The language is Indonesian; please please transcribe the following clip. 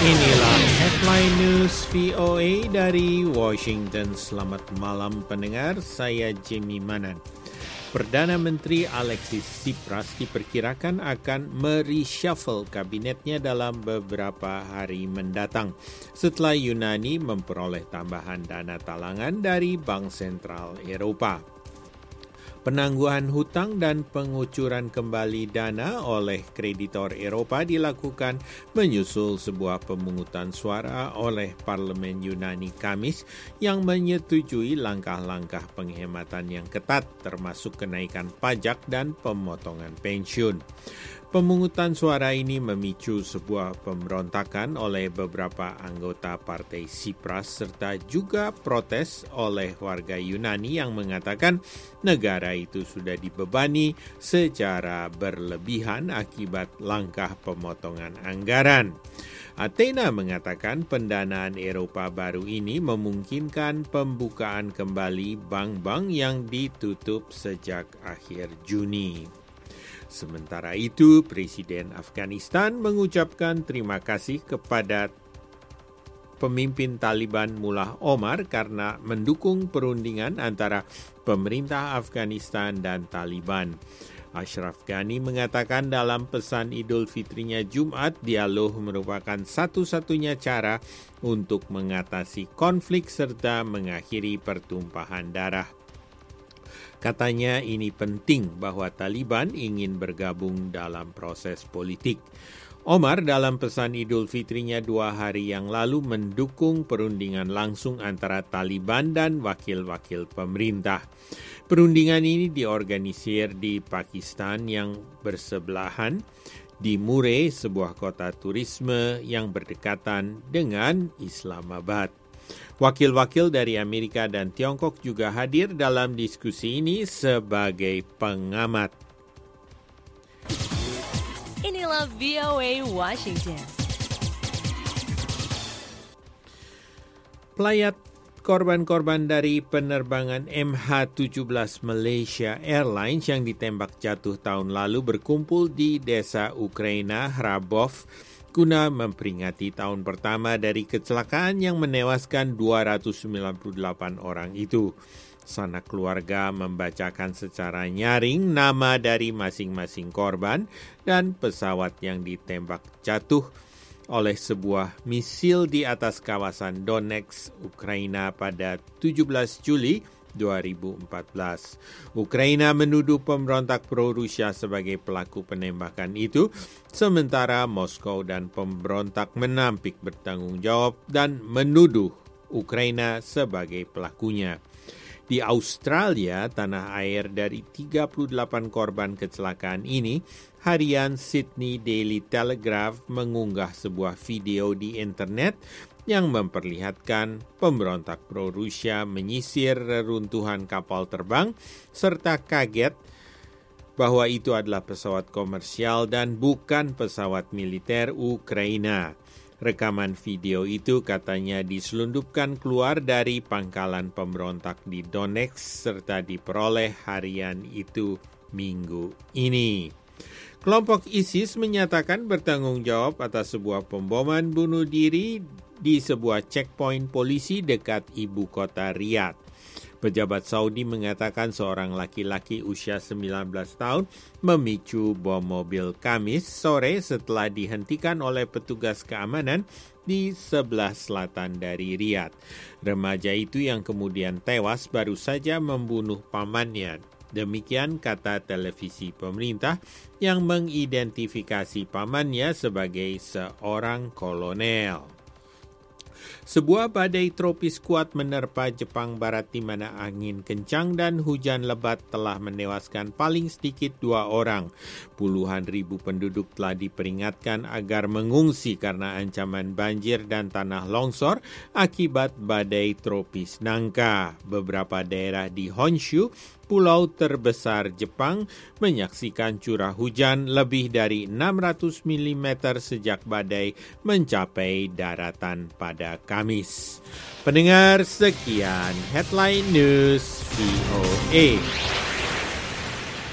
Inilah headline news VOA dari Washington. Selamat malam pendengar, saya Jimmy Manan. Perdana Menteri Alexis Tsipras diperkirakan akan mereshuffle kabinetnya dalam beberapa hari mendatang setelah Yunani memperoleh tambahan dana talangan dari Bank Sentral Eropa. Penangguhan hutang dan pengucuran kembali dana oleh kreditor Eropa dilakukan menyusul sebuah pemungutan suara oleh Parlemen Yunani Kamis yang menyetujui langkah-langkah penghematan yang ketat termasuk kenaikan pajak dan pemotongan pensiun. Pemungutan suara ini memicu sebuah pemberontakan oleh beberapa anggota Partai Tsipras serta juga protes oleh warga Yunani yang mengatakan negara itu sudah dibebani secara berlebihan akibat langkah pemotongan anggaran. Athena mengatakan pendanaan Eropa baru ini memungkinkan pembukaan kembali bank-bank yang ditutup sejak akhir Juni. Sementara itu, Presiden Afghanistan mengucapkan terima kasih kepada pemimpin Taliban Mullah Omar karena mendukung perundingan antara pemerintah Afghanistan dan Taliban. Ashraf Ghani mengatakan dalam pesan Idul Fitrinya Jumat, dialog merupakan satu-satunya cara untuk mengatasi konflik serta mengakhiri pertumpahan darah. Katanya ini penting bahwa Taliban ingin bergabung dalam proses politik. Omar dalam pesan Idul Fitrinya 2 hari yang lalu mendukung perundingan langsung antara Taliban dan wakil-wakil pemerintah. Perundingan ini diorganisir di Pakistan yang bersebelahan di Murree, sebuah kota turisme yang berdekatan dengan Islamabad. Wakil-wakil dari Amerika dan Tiongkok juga hadir dalam diskusi ini sebagai pengamat. Inilah VOA Washington. Pelayat korban-korban dari penerbangan MH17 Malaysia Airlines yang ditembak jatuh tahun lalu berkumpul di desa Ukraina Hrabov guna memperingati tahun pertama dari kecelakaan yang menewaskan 298 orang itu. Sanak keluarga membacakan secara nyaring nama dari masing-masing korban dan pesawat yang ditembak jatuh oleh sebuah misil di atas kawasan Donetsk, Ukraina pada 17 Juli 2014. Ukraina menuduh pemberontak pro-Rusia sebagai pelaku penembakan itu, sementara Moskow dan pemberontak menampik bertanggung jawab dan menuduh Ukraina sebagai pelakunya. Di Australia, tanah air, dari 38 korban kecelakaan ini, harian Sydney Daily Telegraph mengunggah sebuah video di internet yang memperlihatkan pemberontak pro-Rusia menyisir reruntuhan kapal terbang serta kaget bahwa itu adalah pesawat komersial dan bukan pesawat militer Ukraina. Rekaman video itu katanya diselundupkan keluar dari pangkalan pemberontak di Donetsk serta diperoleh harian itu minggu ini. Kelompok ISIS menyatakan bertanggung jawab atas sebuah pemboman bunuh diri di sebuah checkpoint polisi dekat ibu kota Riyadh. Pejabat Saudi mengatakan seorang laki-laki usia 19 tahun memicu bom mobil Kamis sore setelah dihentikan oleh petugas keamanan di sebelah selatan dari Riyadh. Remaja itu yang kemudian tewas baru saja membunuh pamannya. Demikian kata televisi pemerintah yang mengidentifikasi pamannya sebagai seorang kolonel. Sebuah badai tropis kuat menerpa Jepang Barat di mana angin kencang dan hujan lebat telah menewaskan paling sedikit 2 orang. Puluhan ribu penduduk telah diperingatkan agar mengungsi karena ancaman banjir dan tanah longsor akibat badai tropis Nangka. Beberapa daerah di Honshu, pulau terbesar Jepang, menyaksikan curah hujan lebih dari 600 mm sejak badai mencapai daratan pada Kamis. Pendengar, sekian Headline News VOA.